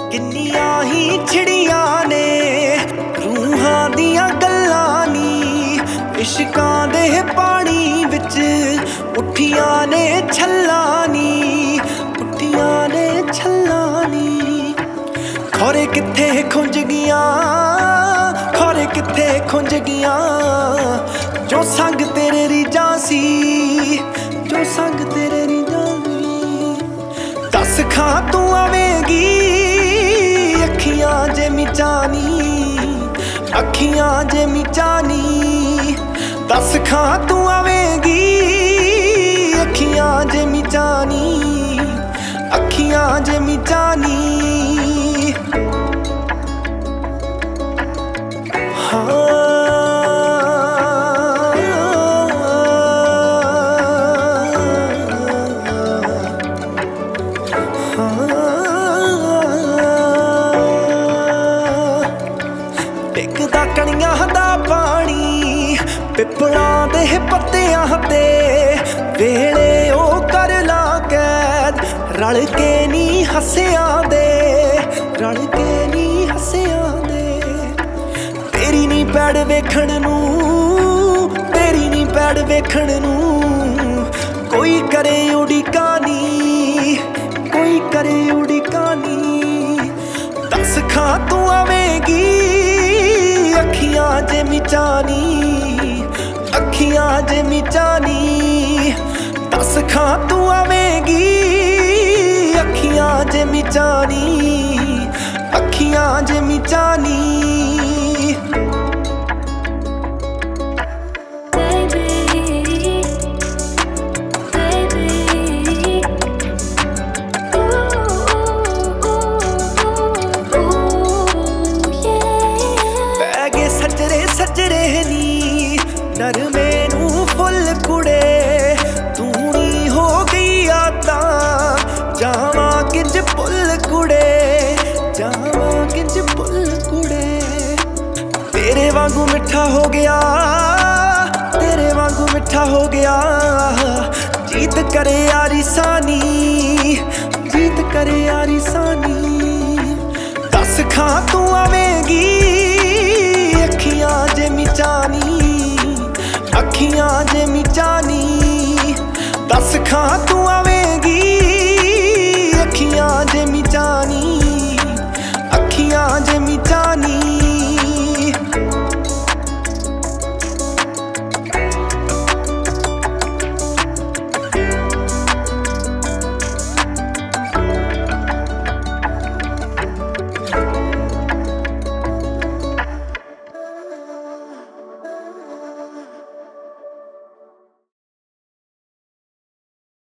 किन्नियां ही छिड़ियां ने रूहां दियां गल्लां नी, इश्कां दे पानी विच उठियां ने छल्लां नी, उठियां ने छल्लां नी। खौरे कित्थे खुंज गियां, खौरे कित्थे खुंज गियां, जो संग तेरे रीझां सी, जो संग तेरे रीझां सी। दस खां तू आवेगी अखियां जे मिचानी, अखियां जे मिचानी। दस खां तू आवेगी अखियां जे मिचानी, अखियां जे मिचानी। टिकदा कणियां दा पानी पिपलां दे पत्तियां ते, वेले ओ कर ला कैद रल के नी हस्सियां दे, रल के नी हस्सियां दे। तेरी नी पैड़ वेखण नूं, तेरी नी पैड़ वेखण नूं, कोई करे उड़ीका नी, कोई करे उड़ीका नी। दस खां तू आवेगी अखियां जे मिचानी, अखियां जे मिचानी। दस खां तू आवेगी अखियां जे मिचानी, अखियां जे मिचानी। सजरे नी नरमे नूं फुल कुड़े, तू नी हो गई आता जावां किंज पुल कुड़े, जावां किंज पुल कुड़े। तेरे वांगू मिठा हो गया, तेरे वांगू मिठा हो गया, जीत करे यारी सानी, जीत करे यारी सानी। दस खां तू आवेगी अखियां जे मिचानी, अखियां जे मिचानी। दस खां तू आवेगी अखियां जे